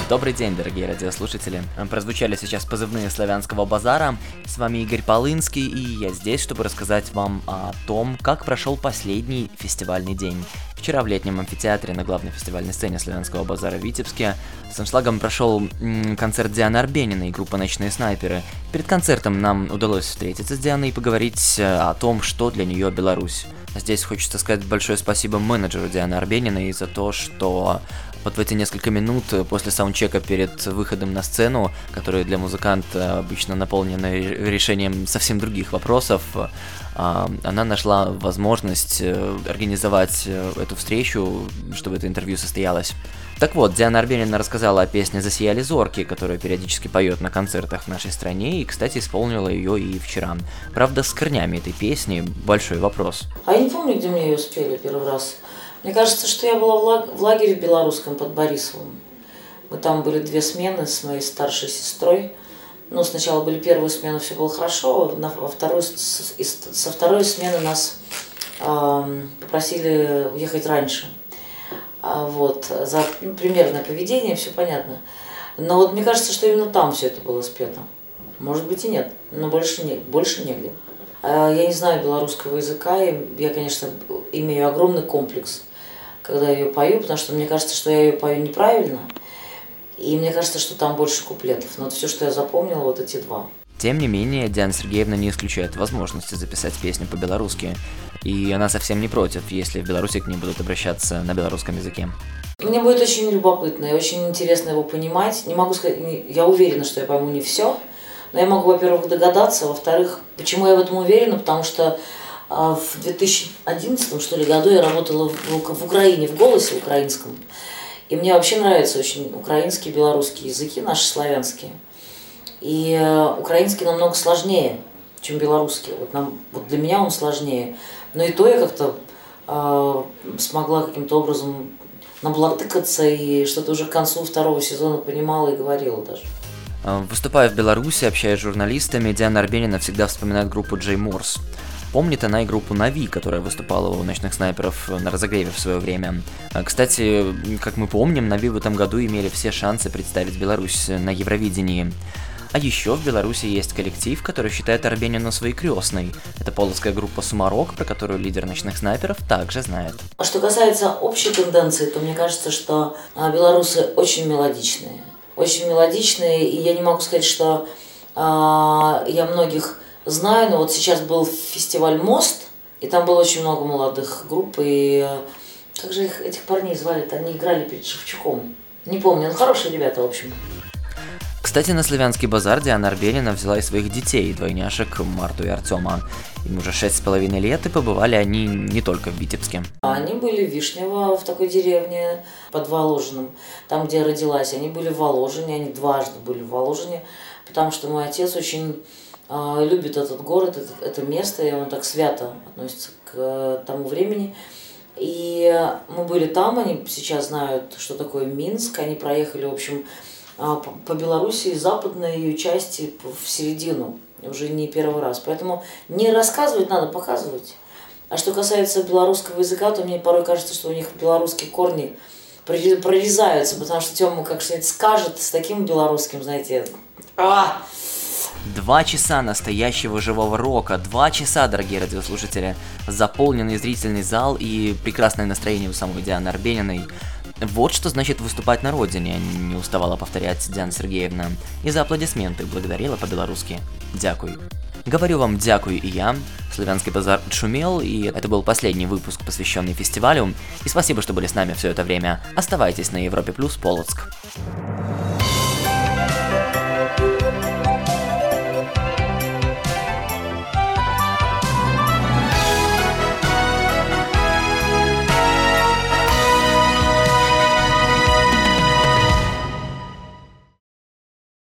Добрый день, дорогие радиослушатели. Прозвучали сейчас позывные Славянского базара. С вами Игорь Полынский, и я здесь, чтобы рассказать вам о том, как прошел последний фестивальный день. Вчера в летнем амфитеатре на главной фестивальной сцене Славянского базара в Витебске с аншлагом прошел концерт Дианы Арбениной и группы «Ночные снайперы». Перед концертом нам удалось встретиться с Дианой и поговорить о том, что для нее Беларусь. Здесь хочется сказать большое спасибо менеджеру Дианы Арбениной за то, что вот в эти несколько минут после саундчека перед выходом на сцену, которые для музыканта обычно наполнены решением совсем других вопросов, она нашла возможность организовать эту встречу, чтобы это интервью состоялось. Так вот, Диана Арбенина рассказала о песне «Засияли зорки», которую периодически поет на концертах в нашей стране, и, кстати, исполнила ее и вчера. Правда, с корнями этой песни большой вопрос. А я не помню, где мне ее спели первый раз. Мне кажется, что я была в лагере в белорусском под Борисовым. Мы там были 2 смены с моей старшей сестрой. Ну, сначала были первые смены, все было хорошо, со второй смены нас попросили уехать раньше. Вот, за примерное поведение, все понятно. Но вот мне кажется, что именно там все это было спето. Может быть и нет, но больше негде. Я не знаю белорусского языка, и я, конечно, имею огромный комплекс, когда я ее пою, потому что мне кажется, что я ее пою неправильно, и мне кажется, что там больше куплетов. Но вот все, что я запомнила, вот эти 2. Тем не менее, Диана Сергеевна не исключает возможности записать песню по-белорусски, и она совсем не против, если в Беларуси к ней будут обращаться на белорусском языке. Мне будет очень любопытно и очень интересно его понимать. Не могу сказать, я уверена, что я пойму не все, но я могу, во-первых, догадаться, во-вторых, почему я в этом уверена, потому что в 2011 что ли, году я работала в Украине, в «Голосе» украинском, и мне вообще нравятся очень украинские, белорусские языки, наши славянские. И украинский намного сложнее, чем белорусский. Вот для меня он сложнее. Но и то я как-то смогла каким-то образом наблатыкаться и что-то уже к концу 2-го сезона понимала и говорила даже. Выступая в Беларуси, общаясь с журналистами, Диана Арбенина всегда вспоминает группу Джей Морс. Помнит она и группу Нави, которая выступала у «Ночных снайперов» на разогреве в свое время. Кстати, как мы помним, Нави в этом году имели все шансы представить Беларусь на Евровидении. А еще в Беларуси есть коллектив, который считает Арбенину своей крестной. Это полоцкая группа «Сумарок», про которую лидер «Ночных снайперов» также знает. А что касается общей тенденции, то мне кажется, что белорусы очень мелодичные. Очень мелодичные, и я не могу сказать, что я многих знаю, но вот сейчас был фестиваль «Мост», и там было очень много молодых групп, и как же этих парней звали-то? Они играли перед Шевчуком. Не помню, но хорошие ребята, в общем. Кстати, на Славянский базар Диана Арбенина взяла и своих детей, двойняшек Марту и Артема. Им уже 6,5 лет, и побывали они не только в Витебске. Они были в Вишнево, в такой деревне под Воложиным, там, где я родилась. Они были в Воложине, они дважды были в Воложине, потому что мой отец очень любит этот город, это место, и он так свято относится к тому времени. И мы были там, они сейчас знают, что такое Минск, они проехали, в общем, по Белоруссии, западной ее части в середину, уже не первый раз. Поэтому не рассказывать надо, показывать. А что касается белорусского языка, то мне порой кажется, что у них белорусские корни прорезаются, потому что Тёма как что-нибудь скажет с таким белорусским, знаете, 2 часа настоящего живого рока, 2 часа, дорогие радиослушатели, заполненный зрительный зал и прекрасное настроение у самой Дианы Арбениной. Вот что значит выступать на родине, не уставала повторять Диана Сергеевна. И за аплодисменты благодарила по-белорусски. Дякуй. Говорю вам дякуй и я. Славянский базар шумел, и это был последний выпуск, посвященный фестивалю. И спасибо, что были с нами все это время. Оставайтесь на Европе Плюс Полоцк.